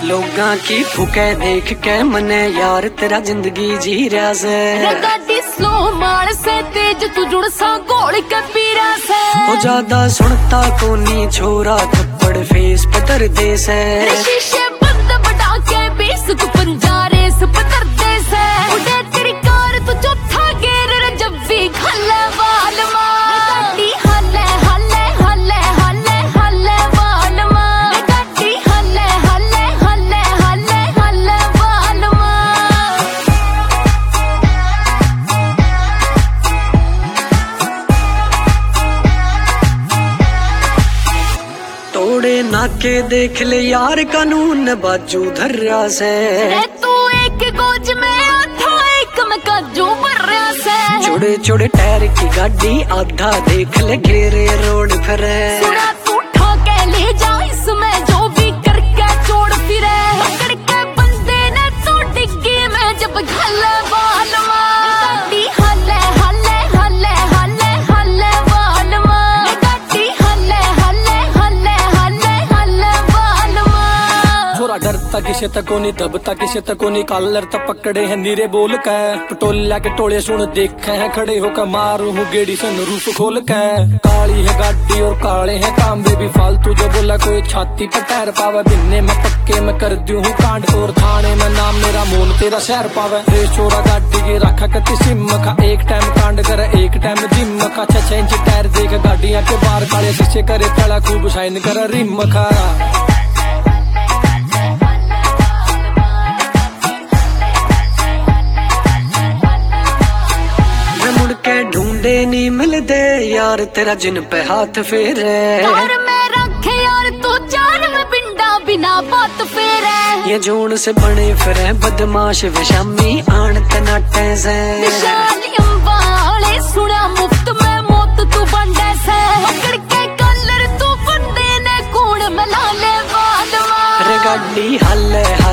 लोगा की फुके देख के मने यार तेरा जिंदगी जी रहा से गाड़ी स्लो मार से तेज तू जुड़ सा गोल के पीरा से हो ज्यादा सुनता कोनी छोरा थप्पड़ फेस पतर दे से शीशे बंद बटा के 20 तू पंजारे से पतर दे से उड़े तेरी कार तू चौथा गेर जब भी खले वाल मार गाड़ी हले हले हले हले हले वाल मार गाड़ी हले हले हले हले हले वाल मार तोड़े नाके देख ले यार कानून बाजू धर्रा से तू एक गोज में आधा एक में काजू भर्या से छोड़े छोड़े टायर की गाड़ी आधा देख ले घेरे रोड फिरे सुना तू ठोके ले जा इसमें जो भी करके छोड़ फिरे पकड़ के बंदे ने तो डिग्गी में जब घले बाल मार गाड़ी हले हले हले हले हले बाल मार गाड़ी हले हले हले हले हले बाल मार छोरा डरता किसे तको नहीं दबता किसे तको नहीं कॉलर तक पकड़े हैं नीरे बोल के पटोला के टोले सुन देखे हैं खड़े होकर मारू हूँ गेड़ी सन रूप खोल के काली है गाड़ी और काले हैं तांबे भी फालतू जो बोला कोई छाती पर टैर पावे बिन्ने में पक्के में कर दूं हूँ कांड और थाने में नाम मेरा मोन तेरा शहर पावे रे छोरा गाड़ी की रखा कति सिम खा एक टाइम कांड करे एक टाइम जिम खा 6 इंच टायर देख गाड़ियां के बाहर काले शीशे करे तला खूब शाइन करे रिम खा ढूंढे नहीं मिलते यार तेरा जिन पे हाथ फेरे और मैं रखे यार तू चार में पिंडा बिना बात फेरे ये जोन से बने फिरे बदमाश विशामी आन तनाटे से विशालियम वाले सुना मुफ्त में मौत तू बंडे से पकड़ के कलर तू बंदे ने कूड़ मिला ले वाल मार गाड़ी हले